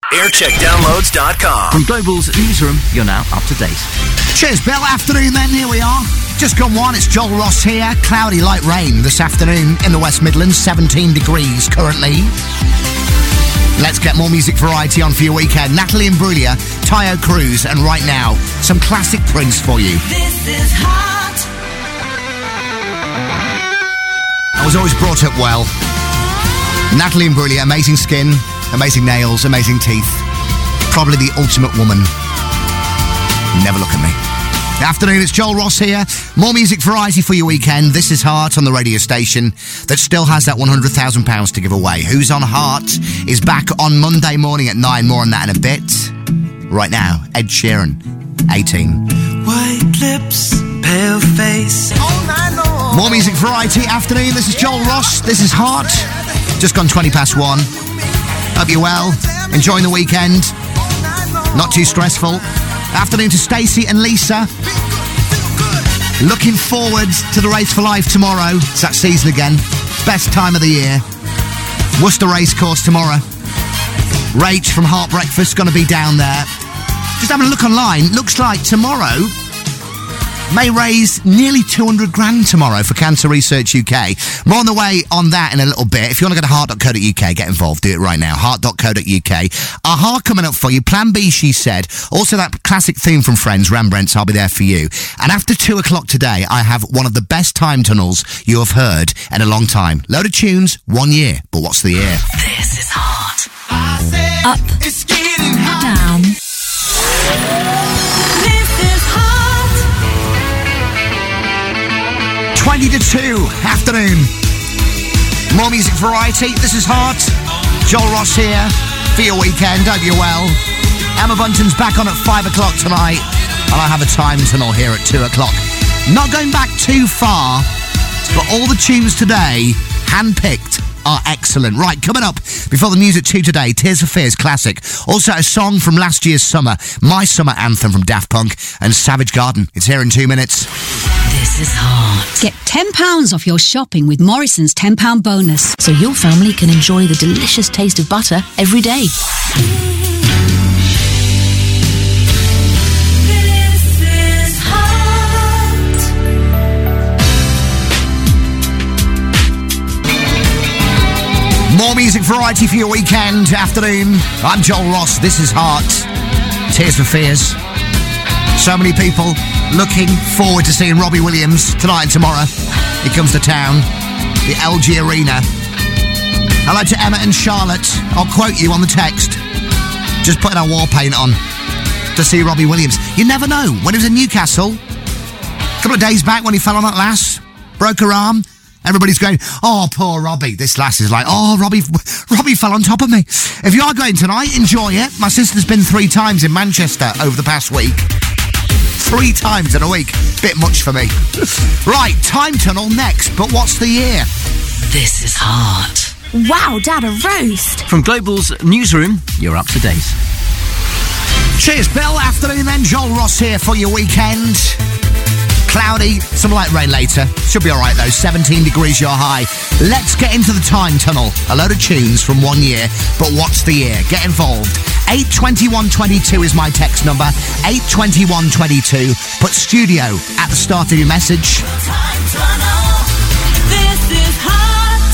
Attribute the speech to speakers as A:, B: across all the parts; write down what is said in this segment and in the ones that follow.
A: Aircheckdownloads.com.
B: From Global's newsroom, you're now up to date.
C: Cheers, Bill. Afternoon then, here we are. Just gone one, it's Joel Ross here. Cloudy, light rain this afternoon in the West Midlands, 17 degrees currently. Let's get more music variety on for your weekend. Natalie Imbruglia, Tayo Cruz, and right now, some classic Prince for you.
D: This is hot.
C: I was always brought up well. Natalie Imbruglia, amazing skin, amazing nails, amazing teeth. Probably the ultimate woman. Never look at me. Afternoon, it's Joel Ross here. More music variety for your weekend. This is Heart on the radio station that still has that £100,000 to give away. Who's on Heart is back on Monday morning at 9. More on that in a bit. Right now, Ed Sheeran, 18.
E: White lips, pale face. All night long.
C: More music variety. Afternoon, this is Joel Ross. This is Heart. Just gone 1. Hope you're well. Enjoying the weekend. Not too stressful. Afternoon to Stacey and Lisa. Looking forward to the Race for Life tomorrow. It's that season again. Best time of the year. Worcester Racecourse tomorrow. Rach from Heart Breakfast going to be down there. Just having a look online. Looks like tomorrow may raise nearly 200 grand tomorrow for Cancer Research UK. More on the way on that in a little bit. If you want to go to heart.co.uk, get involved. Do it right now. Heart.co.uk. Aha coming up for you. Plan B, she said. Also that classic theme from Friends, Rembrandt's I'll Be There For You. And after 2 o'clock today, I have one of the best time tunnels you have heard in a long time. Load of tunes, 1 year. But what's the year?
D: This is hot.
E: Up. It's getting hot.
D: Down. This is hot.
C: 20 to 2 afternoon. More music variety. This is Heart. Joel Ross here for your weekend. Hope you're well. Emma Bunton's back on at 5 o'clock tonight. And I have a time tunnel here at 2 o'clock. Not going back too far, but all the tunes today, handpicked, are excellent. Right, coming up before the news at 2 today, Tears for Fears classic. Also a song from last year's summer, My Summer Anthem from Daft Punk and Savage Garden. It's here in 2 minutes.
D: This is hot.
F: Get £10 off your shopping with Morrison's £10 bonus.
G: So your family can enjoy the delicious taste of butter every day.
D: This is hot.
C: More music variety for your weekend afternoon. I'm Joel Ross. This is Heart. Tears for Fears. So many people looking forward to seeing Robbie Williams tonight and tomorrow. He comes to town, the LG Arena. Hello to Emma and Charlotte. I'll quote you on the text. Just putting our war paint on to see Robbie Williams. You never know. When he was in Newcastle, a couple of days back when he fell on that lass, broke her arm, everybody's going, oh, poor Robbie. This lass is like, oh, Robbie fell on top of me. If you are going tonight, enjoy it. My sister's been 3 times in Manchester over the past week. 3 times in a week. Bit much for me. Right, time tunnel next. But what's the year?
D: This is hot.
G: Wow, Dad, a roast.
B: From Global's newsroom, you're up to date.
C: Cheers, Bill. Afternoon then. Joel Ross here for your weekend. Cloudy, some light rain later. Should be all right, though. 17 degrees your high. Let's get into the time tunnel. A load of tunes from 1 year. But what's the year? Get involved. 82122 is my text number. 82122. Put studio at the start of your message.
D: Time tunnel. This is hot.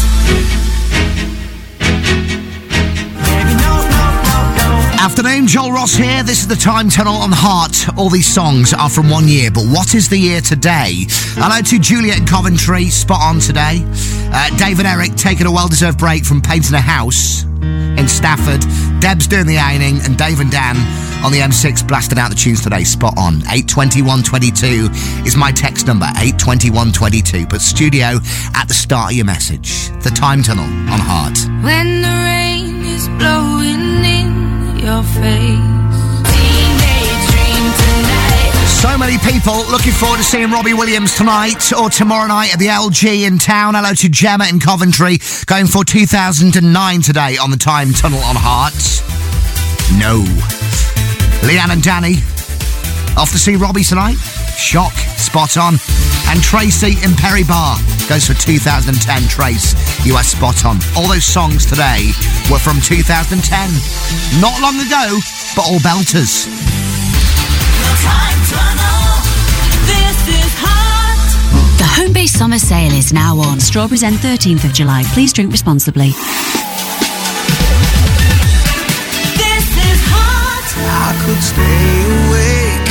C: Afternoon, Joel Ross here. This is the time tunnel on Heart. All these songs are from 1 year, but what is the year today? Hello to Juliet in Coventry, spot on today. Dave and Eric taking a well-deserved break from painting a house in Stafford. Deb's doing the ironing, and Dave and Dan on the M6 blasting out the tunes today, spot on. 82122 is my text number, 82122. Put studio at the start of your message. The time tunnel on Heart.
D: When the rain is blowing in your face. Teenage dream tonight.
C: So many people looking forward to seeing Robbie Williams tonight or tomorrow night at the LG in town. Hello to Gemma in Coventry, going for 2009 today on the time tunnel on Heart. No. Leanne and Danny off to see Robbie tonight. Shock, spot on. And And Tracy in Perry Bar goes for 2010. Trace, you are spot on. All those songs today were from 2010. Not long ago, but all belters.
D: This is hot.
F: The Homebase Summer Sale is now on. Strawberries end 13th of July. Please drink responsibly.
D: This is hot.
E: I could stay awake.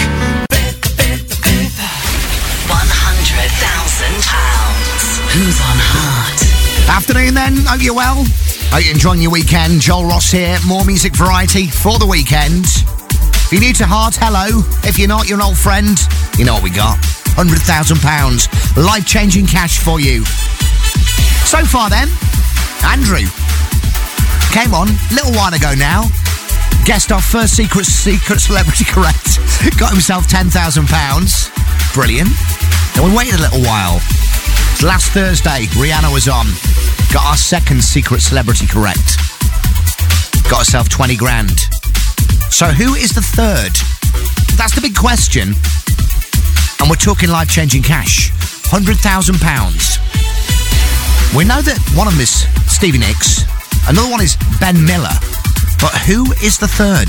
G: £100,000. Who's on Heart?
C: Afternoon then, hope you're well. Hope you're enjoying your weekend. Joel Ross here, more music variety for the weekend. If you're new to Heart, hello. If you're not, you're an old friend. You know what we got. £100,000. Life-changing cash for you. So far then, Andrew came on a little while ago now. Guessed our first secret celebrity correct. Got himself £10,000. Brilliant. Then we waited a little while. Last Thursday, Rihanna was on. Got our second secret celebrity correct. Got herself 20 grand. So who is the third? That's the big question. And we're talking life-changing cash. £100,000. We know that one of them is Stevie Nicks. Another one is Ben Miller. But who is the third?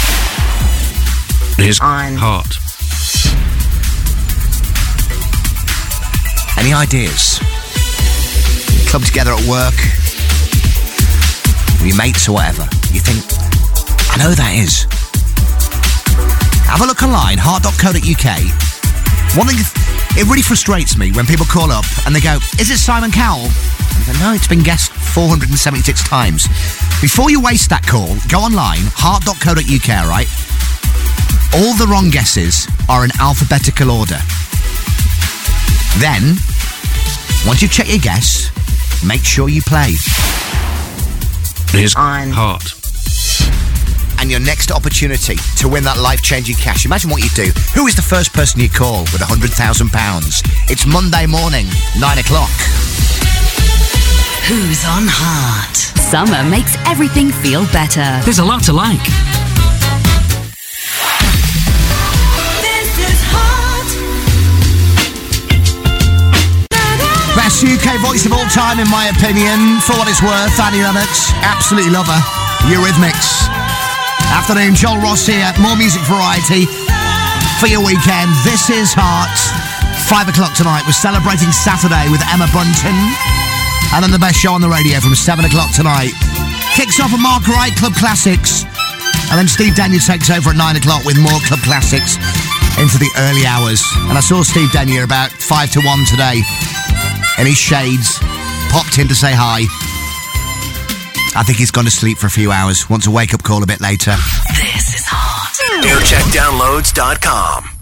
A: His heart.
C: Any ideas? Club together at work, with your mates or whatever. You think, I know who that is. Have a look online, heart.co.uk. One thing, it really frustrates me when people call up and they go, is it Simon Cowell? And I go, no, it's been guessed 476 times. Before you waste that call, go online, heart.co.uk, right? All the wrong guesses are in alphabetical order. Then, once you check your guess, make sure you play.
A: His heart.
C: And your next opportunity to win that life-changing cash. Imagine what you do. Who is the first person you call with £100,000? It's Monday morning, 9 o'clock.
G: Who's on Heart?
F: Summer makes everything feel better.
B: There's a lot to like.
D: This is hot.
C: Best UK voice of all time, in my opinion. For what it's worth, Annie Lennox. Absolutely love her. Eurythmics. Afternoon, Joel Ross here. More music variety for your weekend. This is Heart. 5 o'clock tonight. We're celebrating Saturday with Emma Bunton. And then the best show on the radio from 7 o'clock tonight. Kicks off with Mark Wright, Club Classics. And then Steve Denyer takes over at 9 o'clock with more Club Classics into the early hours. And I saw Steve Denyer about 5 to 1 today in his shades. Popped in to say hi. I think he's gone to sleep for a few hours. Wants a wake-up call a bit later.
G: This is Heart.
E: NewCheckDownloads.com.